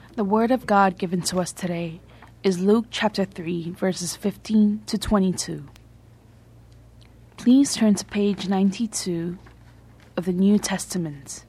The word of God given to us today is Luke chapter 3, verses 15 to 22. Please turn to page 92 of the New Testament.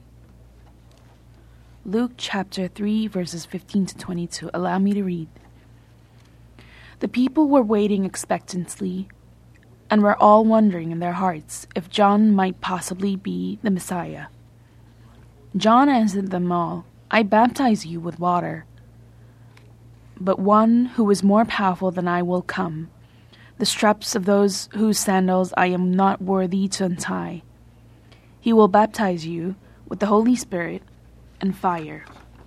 Luke chapter 3, verses 15 to 22. Allow me to read. The people were waiting expectantly and were all wondering in their hearts if John might possibly be the Messiah. John answered them all, I baptize you with water, but one who is more powerful than I will come, the straps of those whose sandals I am not worthy to untie. He will baptize you with the Holy Spirit and fire.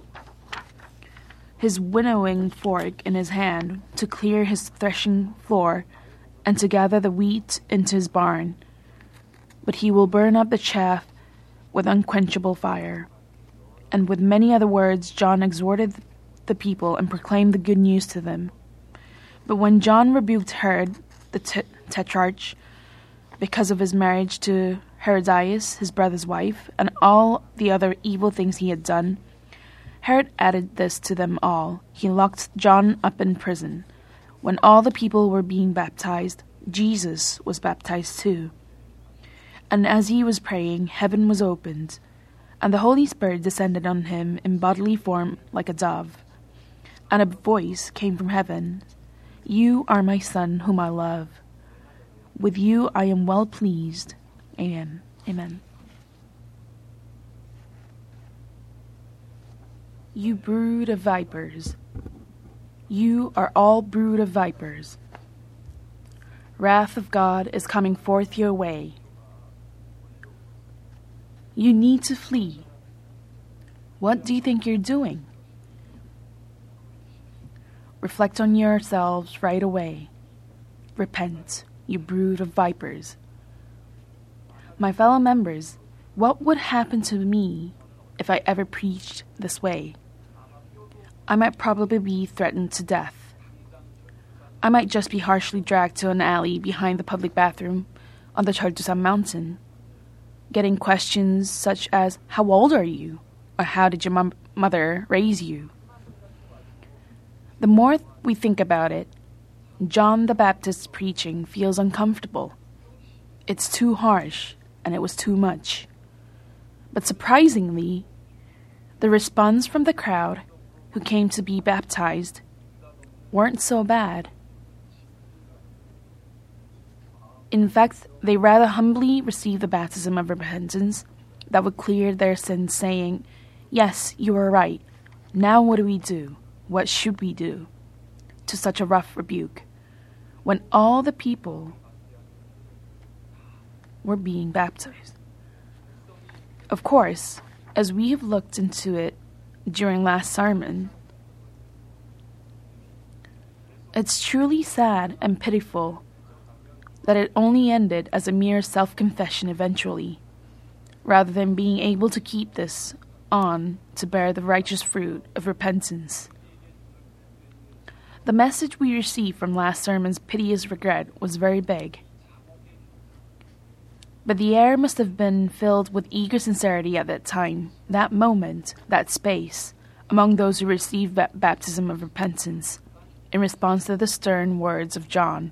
His winnowing fork in his hand to clear his threshing floor and to gather the wheat into his barn, but he will burn up the chaff with unquenchable fire. And with many other words John exhorted the people and proclaimed the good news to them. But when John rebuked Herod, the tetrarch, because of his marriage to Herodias, his brother's wife, and all the other evil things he had done, Herod added this to them all. He locked John up in prison. When all the people were being baptized, Jesus was baptized too. And as he was praying, heaven was opened, and the Holy Spirit descended on him in bodily form like a dove. And a voice came from heaven, You are my Son, whom I love. With you I am well pleased. Amen. Amen. You brood of vipers. You are all brood of vipers. Wrath of God is coming forth your way. You need to flee. What do you think you're doing? Reflect on yourselves right away. Repent, you brood of vipers. My fellow members, what would happen to me if I ever preached this way? I might probably be threatened to death. I might just be harshly dragged to an alley behind the public bathroom on the Chartusan mountain, getting questions such as, How old are you? Or how did your mother raise you? The more we think about it, John the Baptist's preaching feels uncomfortable. It's too harsh, and it was too much. But surprisingly, the response from the crowd who came to be baptized weren't so bad. In fact, they rather humbly received the baptism of repentance that would clear their sins, saying, Yes, you are right. Now what do we do? What should we do? To such a rough rebuke, when all the people were being baptized. Of course, as we have looked into it during last sermon, it's truly sad and pitiful that it only ended as a mere self-confession eventually, rather than being able to keep this on to bear the righteous fruit of repentance. The message we received from last sermon's piteous regret was very big. But the air must have been filled with eager sincerity at that time, that moment, that space, among those who received baptism of repentance, in response to the stern words of John.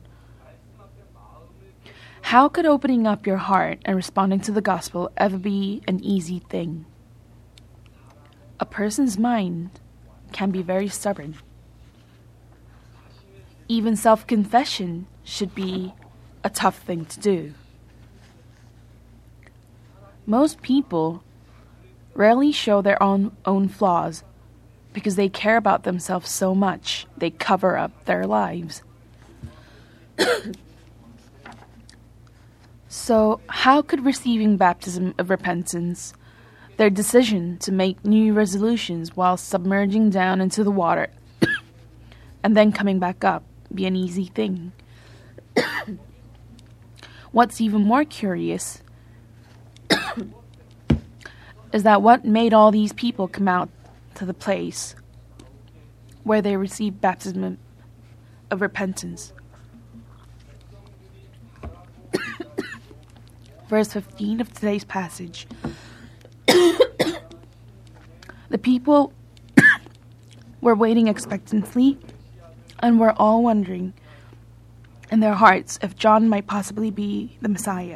How could opening up your heart and responding to the gospel ever be an easy thing? A person's mind can be very stubborn. Even self-confession should be a tough thing to do. Most people rarely show their own flaws because they care about themselves so much they cover up their lives. So, how could receiving baptism of repentance, their decision to make new resolutions while submerging down into the water and then coming back up, be an easy thing? What's even more curious is that what made all these people come out to the place where they received baptism of repentance. Verse 15 of today's passage. The people were waiting expectantly and were all wondering in their hearts if John might possibly be the Messiah.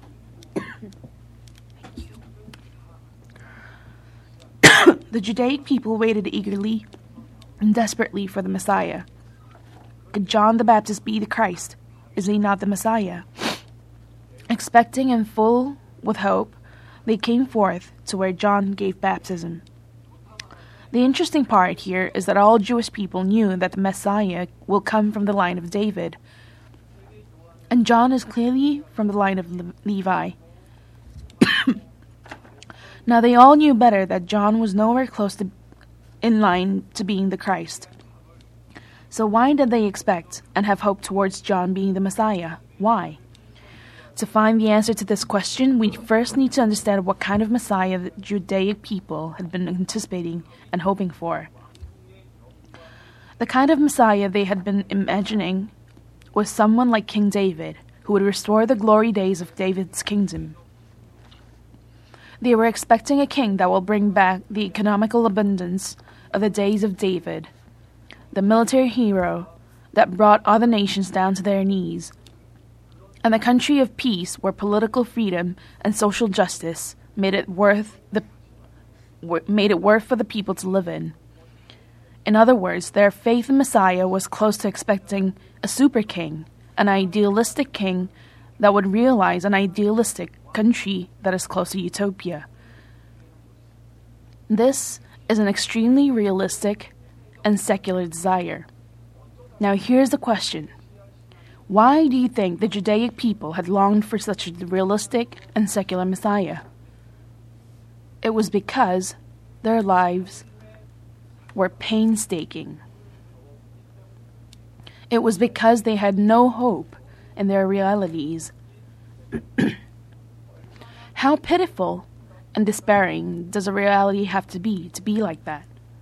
The Judaic people waited eagerly and desperately for the Messiah. Could John the Baptist be the Christ? Is he not the Messiah? Expecting and full with hope, they came forth to where John gave baptism. The interesting part here is that all Jewish people knew that the Messiah will come from the line of David, and John is clearly from the line of Levi. Now they all knew better that John was nowhere close to in line to being the Christ. So why did they expect and have hope towards John being the Messiah? Why? To find the answer to this question, we first need to understand what kind of Messiah the Judaic people had been anticipating and hoping for. The kind of Messiah they had been imagining was someone like King David, who would restore the glory days of David's kingdom. They were expecting a king that will bring back the economical abundance of the days of David, the military hero that brought other nations down to their knees, and a country of peace where political freedom and social justice made it worth for the people to live in. In other words, their faith in Messiah was close to expecting a super king, an idealistic king that would realize an idealistic country that is close to utopia. This is an extremely realistic and secular desire. Now here's the question. Why do you think the Judaic people had longed for such a realistic and secular Messiah? It was because their lives were painstaking. It was because they had no hope in their realities. How pitiful and despairing does a reality have to be like that?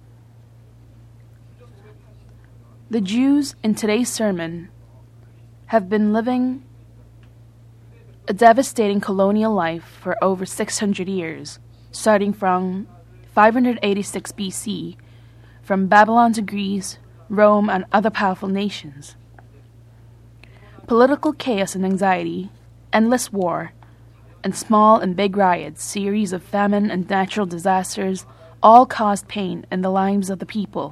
The Jews in today's sermon have been living a devastating colonial life for over 600 years, starting from 586 BC, from Babylon to Greece, Rome, and other powerful nations. Political chaos and anxiety, endless war, and small and big riots, series of famine and natural disasters, all caused pain in the lives of the people.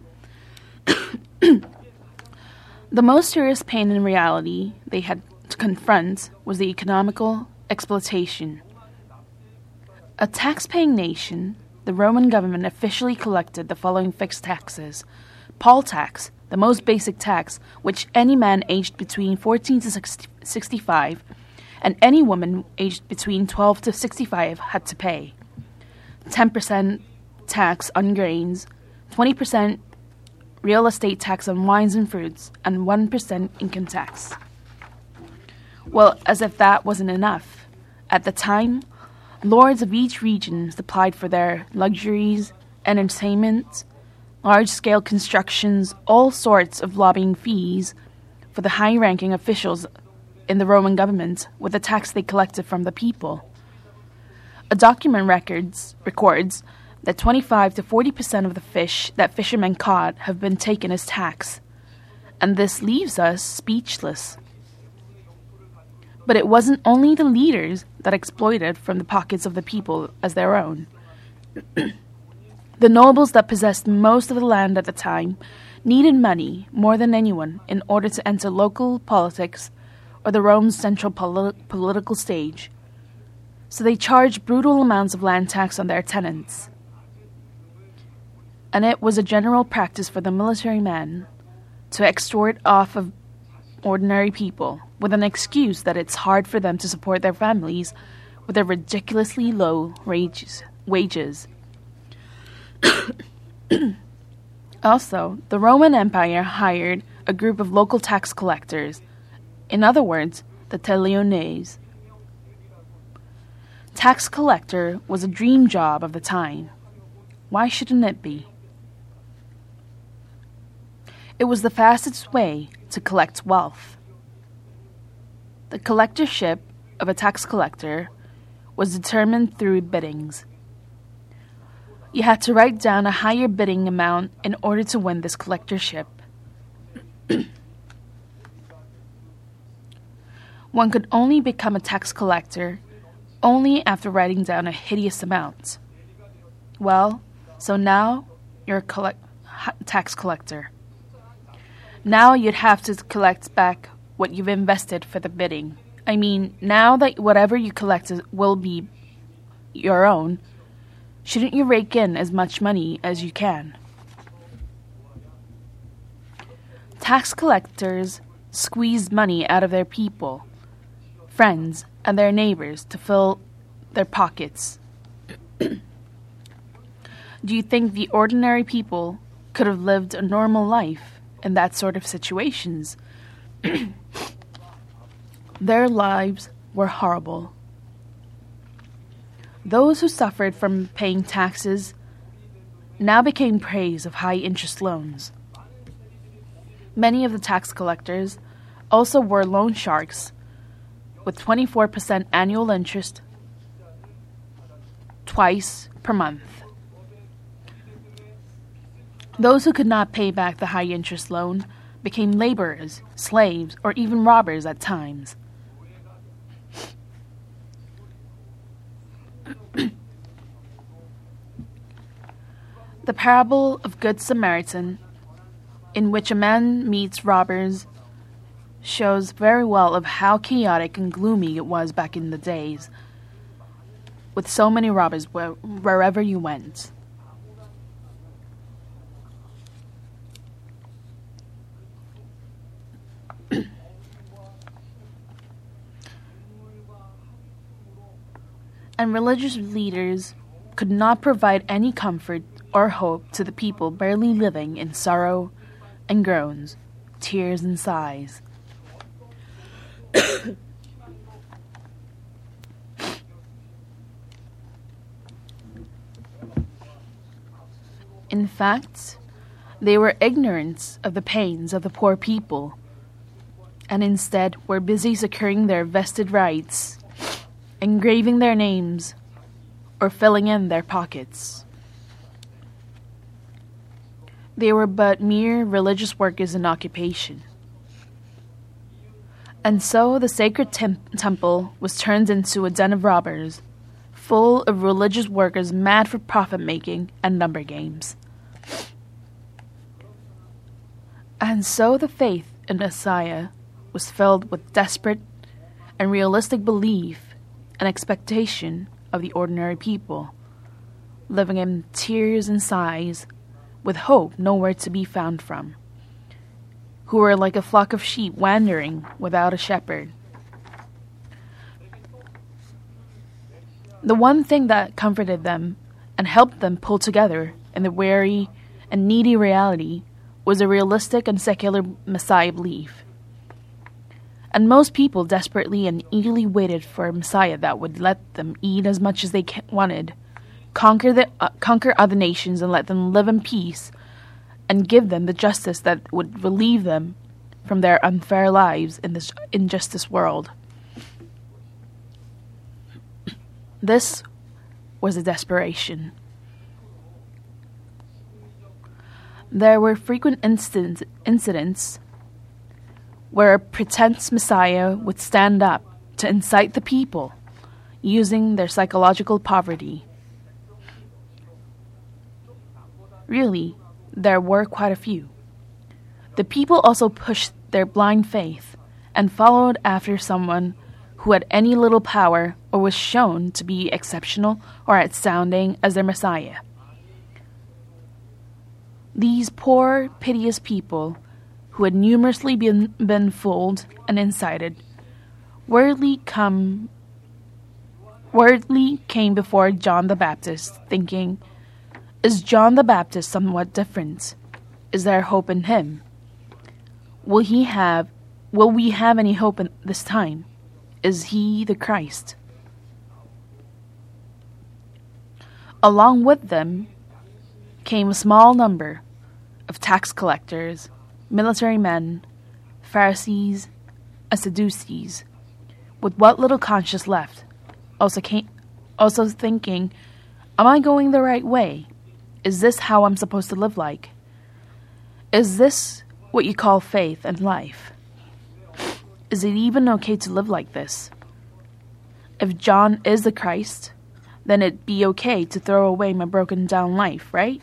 The most serious pain in reality they had to confront was the economical exploitation. A tax-paying nation, the Roman government officially collected the following fixed taxes. Poll tax, the most basic tax, which any man aged between 14 to 65 and any woman aged between 12 to 65 had to pay. 10% tax on grains, 20% real estate tax on wines and fruits, and 1% income tax. Well, as if that wasn't enough. At the time, lords of each region supplied for their luxuries, entertainment, large-scale constructions, all sorts of lobbying fees for the high-ranking officials in the Roman government with the tax they collected from the people. A document records that 25 to 40% of the fish that fishermen caught have been taken as tax, and this leaves us speechless. But it wasn't only the leaders that exploited from the pockets of the people as their own. The nobles that possessed most of the land at the time needed money more than anyone in order to enter local politics or the Rome's central political stage, so they charged brutal amounts of land tax on their tenants. And it was a general practice for the military men to extort off of ordinary people with an excuse that it's hard for them to support their families with their ridiculously low wages. Also, the Roman Empire hired a group of local tax collectors, in other words, the taliones. Tax collector was a dream job of the time. Why shouldn't it be? It was the fastest way to collect wealth. The collectorship of a tax collector was determined through biddings. You had to write down a higher bidding amount in order to win this collectorship. One could only become a tax collector only after writing down a hideous amount. Well, so now you're a tax collector. Now you'd have to collect back what you've invested for the bidding. I mean, now that whatever you collect will be your own, shouldn't you rake in as much money as you can? Tax collectors squeeze money out of their people, friends, and their neighbors to fill their pockets. Do you think the ordinary people could have lived a normal life in that sort of situations? Their lives were horrible. Those who suffered from paying taxes now became prey of high-interest loans. Many of the tax collectors also were loan sharks with 24% annual interest twice per month. Those who could not pay back the high-interest loan became laborers, slaves, or even robbers at times. The parable of Good Samaritan, in which a man meets robbers, shows very well of how chaotic and gloomy it was back in the days, with so many robbers wherever you went. And religious leaders could not provide any comfort or hope to the people barely living in sorrow and groans, tears and sighs. In fact, they were ignorant of the pains of the poor people, and instead were busy securing their vested rights, engraving their names, or filling in their pockets. They were but mere religious workers in occupation. And so the sacred temple was turned into a den of robbers, full of religious workers mad for profit-making and number games. And so the faith in Messiah was filled with desperate and realistic belief and expectation of the ordinary people, living in tears and sighs, with hope nowhere to be found from, who were like a flock of sheep wandering without a shepherd. The one thing that comforted them and helped them pull together in the weary and needy reality was a realistic and secular Messiah belief. And most people desperately and eagerly waited for a Messiah that would let them eat as much as they wanted, conquer other nations and let them live in peace, and give them the justice that would relieve them from their unfair lives in this injustice world. This was a desperation. There were frequent incidents where a pretense Messiah would stand up to incite the people, using their psychological poverty. Really, there were quite a few. The people also pushed their blind faith and followed after someone who had any little power or was shown to be exceptional or outstanding as their Messiah. These poor, piteous people, who had numerously been fooled and incited, worldly came before John the Baptist, thinking, "Is John the Baptist somewhat different? Is there hope in him? Will we have any hope in this time? Is he the Christ?" Along with them came a small number of tax collectors, military men, Pharisees, and Sadducees, with what little conscience left, also thinking, "Am I going the right way? Is this how I'm supposed to live like? Is this what you call faith and life? Is it even okay to live like this? If John is the Christ, then it'd be okay to throw away my broken down life, right?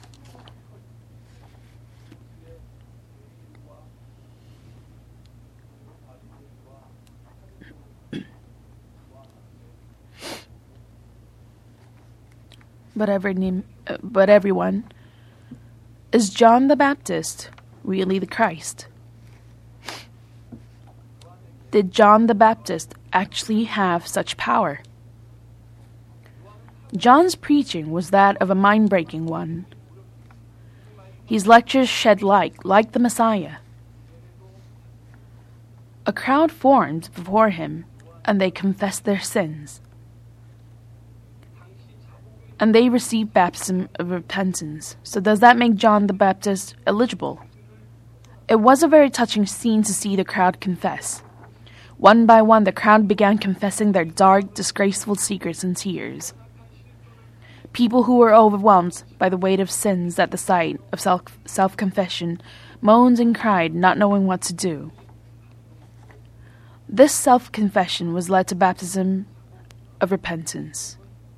But everyone, is John the Baptist really the Christ? Did John the Baptist actually have such power? John's preaching was that of a mind-breaking one. His lectures shed light like the Messiah. A crowd formed before him, and they confessed their sins. And they received baptism of repentance. So does that make John the Baptist eligible? It was a very touching scene to see the crowd confess. One by one, the crowd began confessing their dark, disgraceful secrets in tears. People who were overwhelmed by the weight of sins at the sight of self-confession moaned and cried, not knowing what to do. This self-confession was led to baptism of repentance.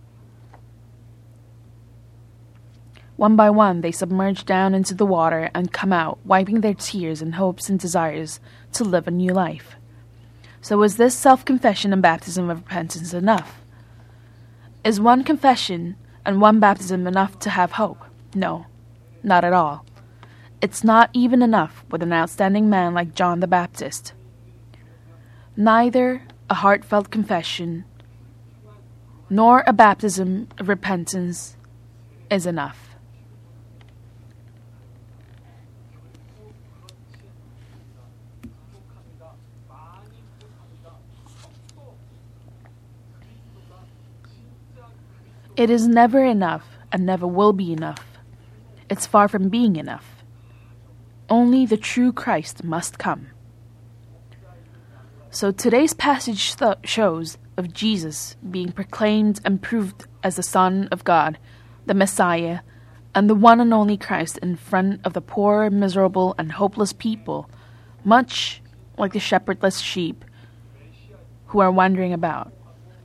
One by one, they submerged down into the water and come out, wiping their tears and hopes and desires to live a new life. So was this self-confession and baptism of repentance enough? Is one confession and one baptism enough to have hope? No, not at all. It's not even enough with an outstanding man like John the Baptist. Neither a heartfelt confession nor a baptism of repentance is enough. It is never enough and never will be enough. It's far from being enough. Only the true Christ must come. So today's passage shows of Jesus being proclaimed and proved as the Son of God, the Messiah, and the one and only Christ in front of the poor, miserable, and hopeless people, much like the shepherdless sheep who are wandering about.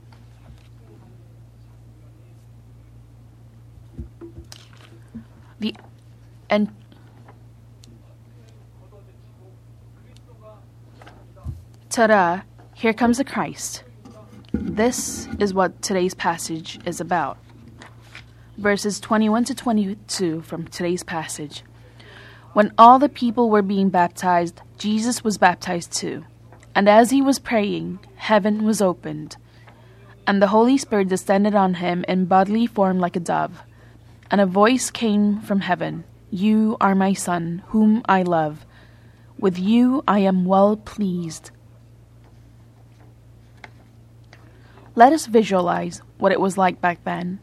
Ta-da! Here comes the Christ. This is what today's passage is about. Verses 21 to 22 from today's passage. When all the people were being baptized, Jesus was baptized too. And as he was praying, heaven was opened, and the Holy Spirit descended on him in bodily form like a dove. And a voice came from heaven, "You are my Son, whom I love. With you I am well pleased." Let us visualize what it was like back then.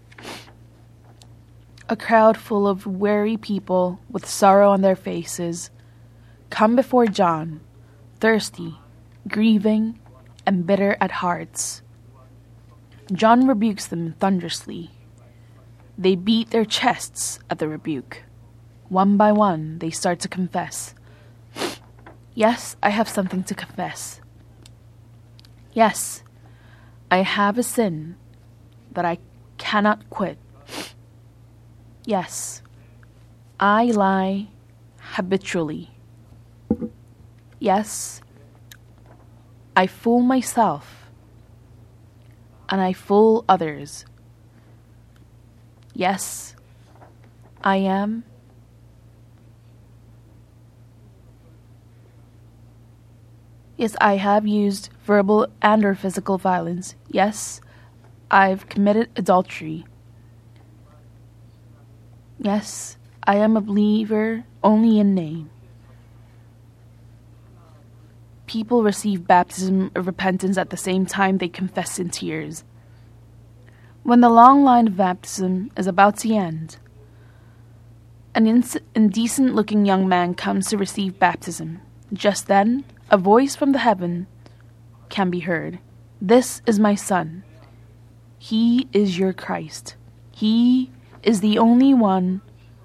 A crowd full of weary people with sorrow on their faces come before John, thirsty, grieving, and bitter at hearts. John rebukes them thunderously. They beat their chests at the rebuke. One by one, they start to confess. Yes, I have something to confess. Yes, I have a sin that I cannot quit. Yes, I lie habitually. Yes, I fool myself and I fool others. Yes, I am. Yes, I have used verbal and or physical violence. Yes, I've committed adultery. Yes, I am a believer only in name. People receive baptism of repentance at the same time they confess in tears. When the long line of baptism is about to end, an indecent-looking young man comes to receive baptism. Just then, a voice from the heaven can be heard. "This is my Son. He is your Christ. He is the only one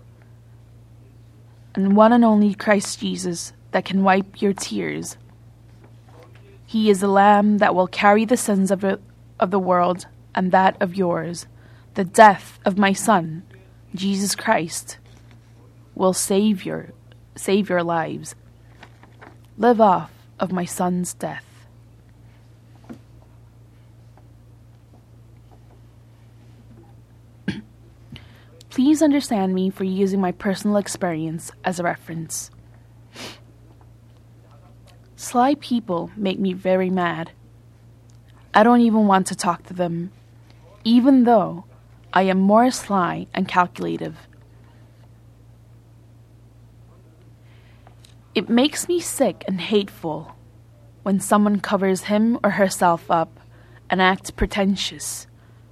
and only Christ Jesus that can wipe your tears. He is the Lamb that will carry the sins of the world and that of yours. The death of my Son, Jesus Christ, will save your lives. Live off of my Son's death. Please understand me for using my personal experience as a reference. Sly people make me very mad. I don't even want to talk to them, even though I am more sly and calculative. It makes me sick and hateful when someone covers him or herself up and acts pretentious.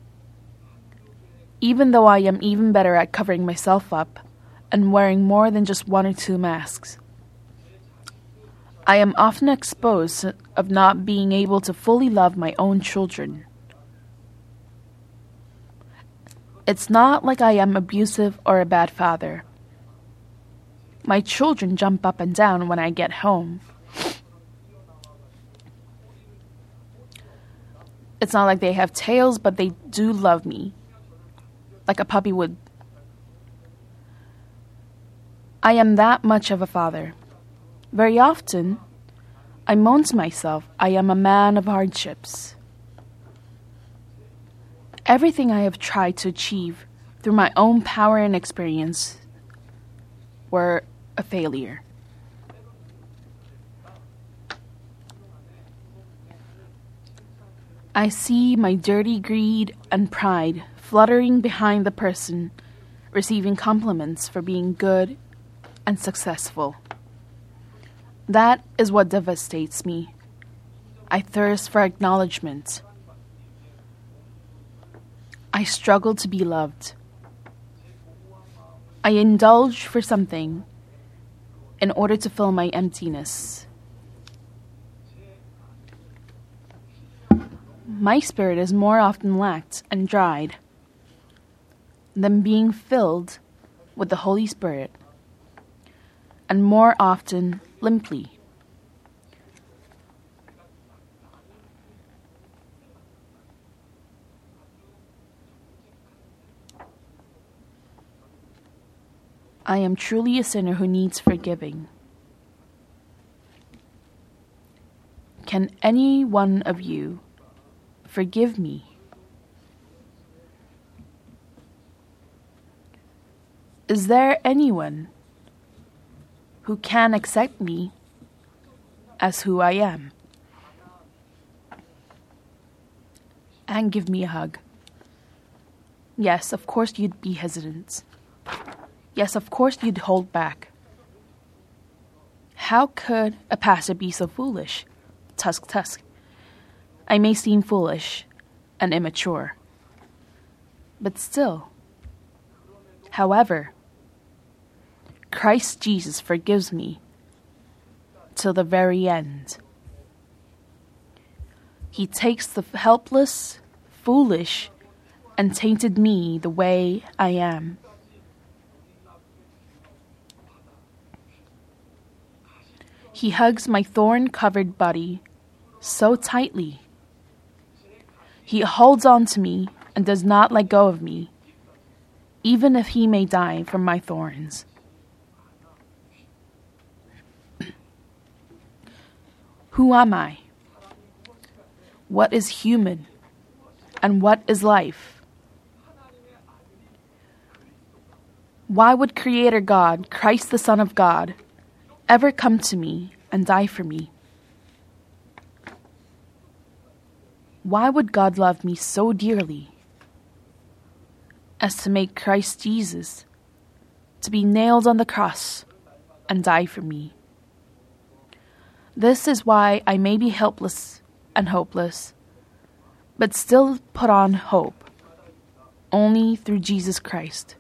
Even though I am even better at covering myself up and wearing more than just 1 or 2 masks. I am often exposed of not being able to fully love my own children. It's not like I am abusive or a bad father. My children jump up and down when I get home. It's not like they have tails, but they do love me, like a puppy would. I am that much of a father. Very often, I moan to myself, I am a man of hardships. Everything I have tried to achieve through my own power and experience were a failure. I see my dirty greed and pride fluttering behind the person receiving compliments for being good and successful. That is what devastates me. I thirst for acknowledgement. I struggle to be loved. I indulge for something in order to fill my emptiness. My spirit is more often lacked and dried than being filled with the Holy Spirit, and more often limply. I am truly a sinner who needs forgiving. Can any one of you forgive me? Is there anyone who can accept me as who I am and give me a hug? Yes, of course you'd be hesitant. Yes, of course you'd hold back. How could a pastor be so foolish? Tusk. I may seem foolish and immature, but still. However, Christ Jesus forgives me till the very end. He takes the helpless, foolish, and tainted me the way I am. He hugs my thorn-covered body so tightly. He holds on to me and does not let go of me, even if he may die from my thorns. Who am I? What is human? And what is life? Why would Creator God, Christ the Son of God, ever come to me and die for me? Why would God love me so dearly as to make Christ Jesus to be nailed on the cross and die for me? This is why I may be helpless and hopeless, but still put on hope only through Jesus Christ.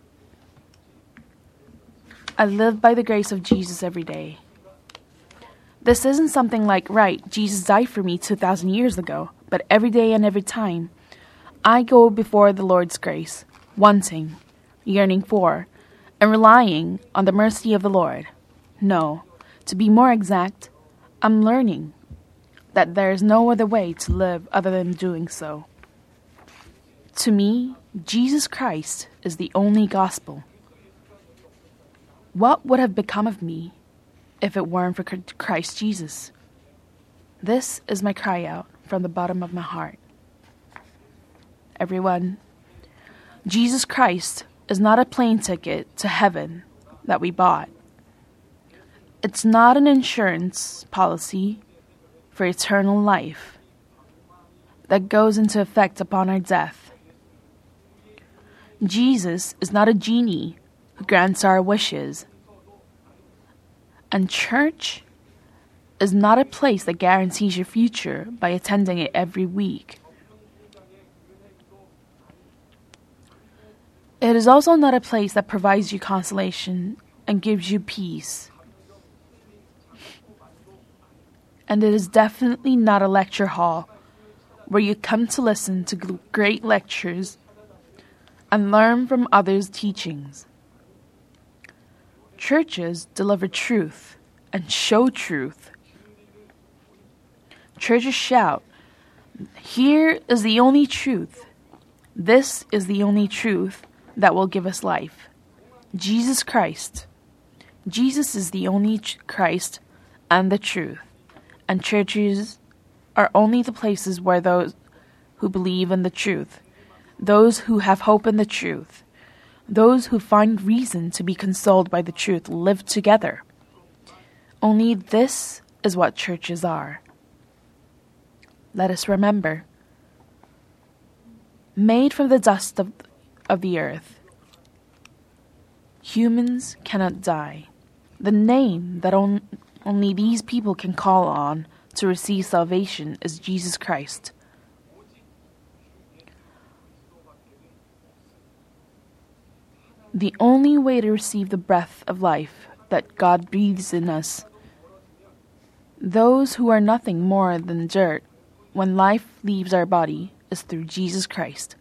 I live by the grace of Jesus every day. This isn't something like, right, Jesus died for me 2,000 years ago, but every day and every time, I go before the Lord's grace, wanting, yearning for, and relying on the mercy of the Lord. No, to be more exact, I'm learning that there is no other way to live other than doing so. To me, Jesus Christ is the only gospel. What would have become of me if it weren't for Christ Jesus? This is my cry out from the bottom of my heart. Everyone, Jesus Christ is not a plane ticket to heaven that we bought. It's not an insurance policy for eternal life that goes into effect upon our death. Jesus is not a genie who grants our wishes. And church is not a place that guarantees your future by attending it every week. It is also not a place that provides you consolation and gives you peace. And it is definitely not a lecture hall where you come to listen to great lectures and learn from others' teachings. Churches deliver truth and show truth. Churches shout, "Here is the only truth. This is the only truth that will give us life. Jesus Christ. Jesus is the only Christ and the truth." And churches are only the places where those who believe in the truth, those who have hope in the truth, those who find reason to be consoled by the truth live together. Only this is what churches are. Let us remember. Made from the dust of the earth, humans cannot die. The name that only these people can call on to receive salvation is Jesus Christ. The only way to receive the breath of life that God breathes in us, those who are nothing more than dirt when life leaves our body, is through Jesus Christ.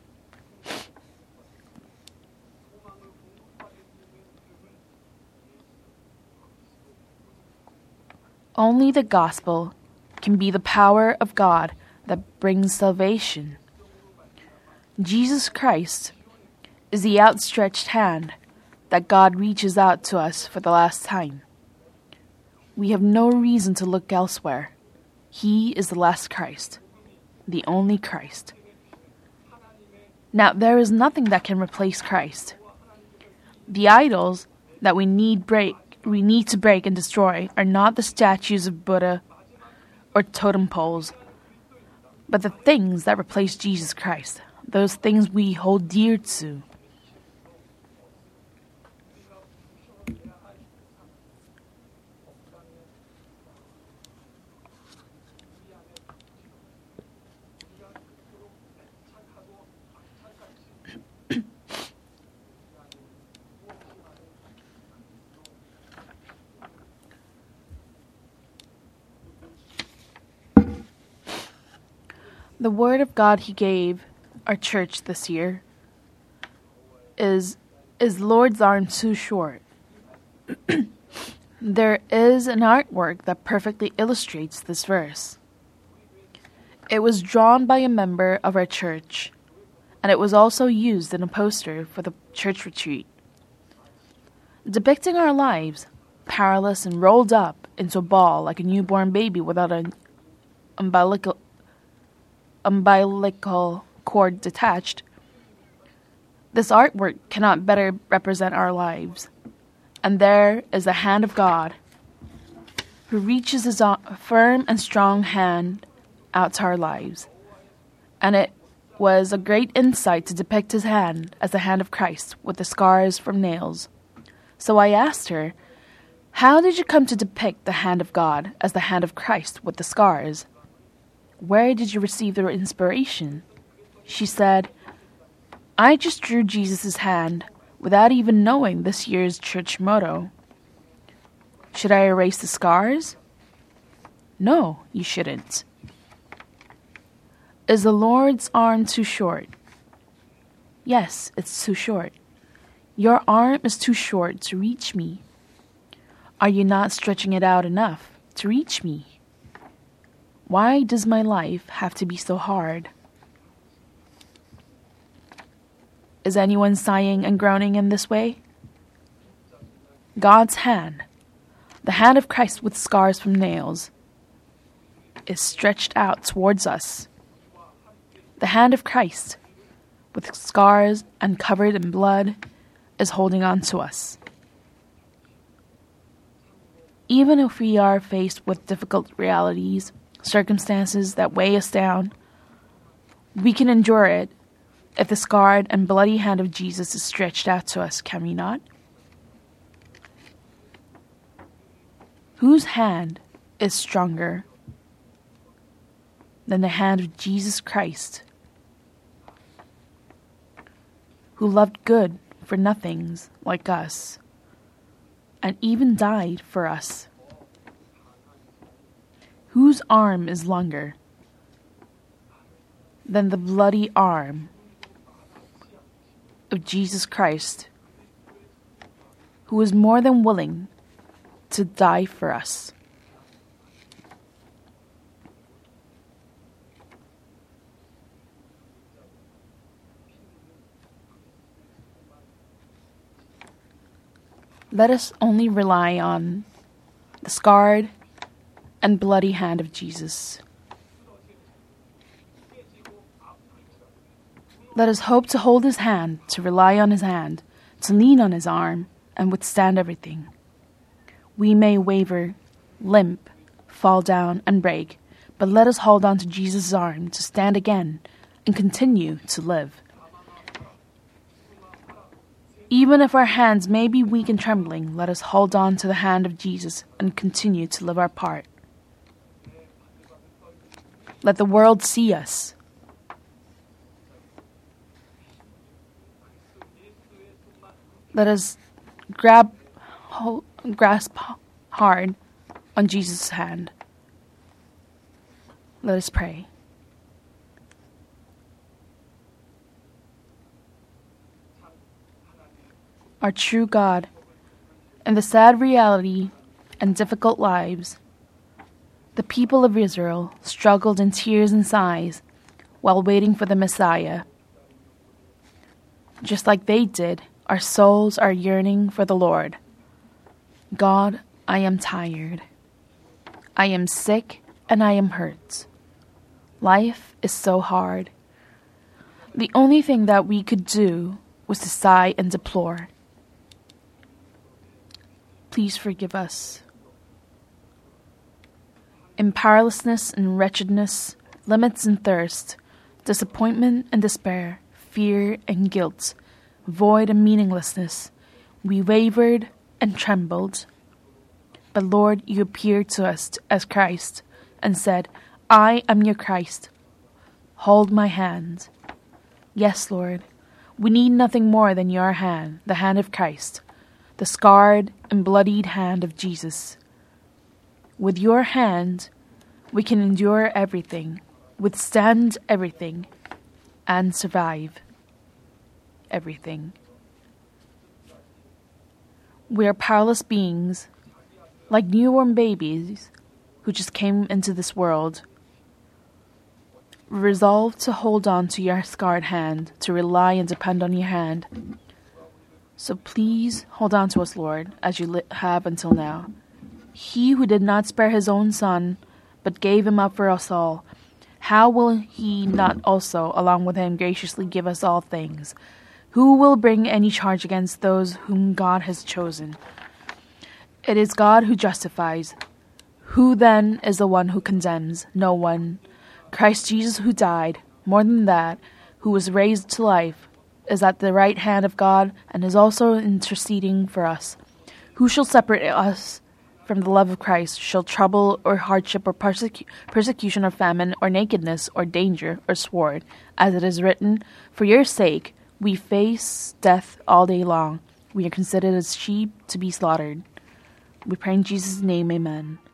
Only the gospel can be the power of God that brings salvation. Jesus Christ is the outstretched hand that God reaches out to us for the last time. We have no reason to look elsewhere. He is the last Christ, the only Christ. Now, there is nothing that can replace Christ. The idols that we need to break and destroy are not the statues of Buddha or totem poles, but the things that replace Jesus Christ, those things we hold dear to. The word of God he gave our church this year is Lord's arm too short? There is an artwork that perfectly illustrates this verse. It was drawn by a member of our church, and it was also used in a poster for the church retreat. Depicting our lives, powerless and rolled up into a ball like a newborn baby without an umbilical cord detached, this artwork cannot better represent our lives. And there is the hand of God, who reaches his firm and strong hand out to our lives. And it was a great insight to depict his hand as the hand of Christ with the scars from nails. So I asked her, "How did you come to depict the hand of God as the hand of Christ with the scars? Where did you receive the inspiration?" She said, "I just drew Jesus' hand without even knowing this year's church motto." Should I erase the scars? No, you shouldn't. Is the Lord's arm too short? Yes, it's too short. Your arm is too short to reach me. Are you not stretching it out enough to reach me? Why does my life have to be so hard? Is anyone sighing and groaning in this way? God's hand, the hand of Christ with scars from nails, is stretched out towards us. The hand of Christ, with scars and covered in blood, is holding on to us. Even if we are faced with difficult realities, circumstances that weigh us down, we can endure it if the scarred and bloody hand of Jesus is stretched out to us, can we not? Whose hand is stronger than the hand of Jesus Christ, who loved good for nothings like us, and even died for us? Whose arm is longer than the bloody arm of Jesus Christ, who is more than willing to die for us? Let us only rely on the scarred and bloody hand of Jesus. Let us hope to hold his hand, to rely on his hand, to lean on his arm, and withstand everything. We may waver, limp, fall down, and break, but let us hold on to Jesus' arm to stand again and continue to live. Even if our hands may be weak and trembling, let us hold on to the hand of Jesus and continue to live our part. Let the world see us. Let us grasp hard on Jesus' hand. Let us pray. Our true God, in the sad reality and difficult lives, the people of Israel struggled in tears and sighs while waiting for the Messiah. Just like they did, our souls are yearning for the Lord. God, I am tired. I am sick and I am hurt. Life is so hard. The only thing that we could do was to sigh and deplore. Please forgive us. In powerlessness and wretchedness, limits and thirst, disappointment and despair, fear and guilt, void and meaninglessness, we wavered and trembled. But Lord, you appeared to us as Christ and said, I am your Christ. Hold my hand. Yes, Lord, we need nothing more than your hand, the hand of Christ, the scarred and bloodied hand of Jesus. With your hand, we can endure everything, withstand everything, and survive everything. We are powerless beings, like newborn babies who just came into this world. Resolve to hold on to your scarred hand, to rely and depend on your hand. So please hold on to us, Lord, as you have until now. He who did not spare his own son, but gave him up for us all, how will he not also, along with him, graciously give us all things? Who will bring any charge against those whom God has chosen? It is God who justifies. Who then is the one who condemns? No one. Christ Jesus, who died, more than that, who was raised to life, is at the right hand of God and is also interceding for us. Who shall separate us from the love of Christ? Shall trouble or hardship or persecution or famine or nakedness or danger or sword? As it is written, for your sake we face death all day long. We are considered as sheep to be slaughtered. We pray in Jesus' name, amen.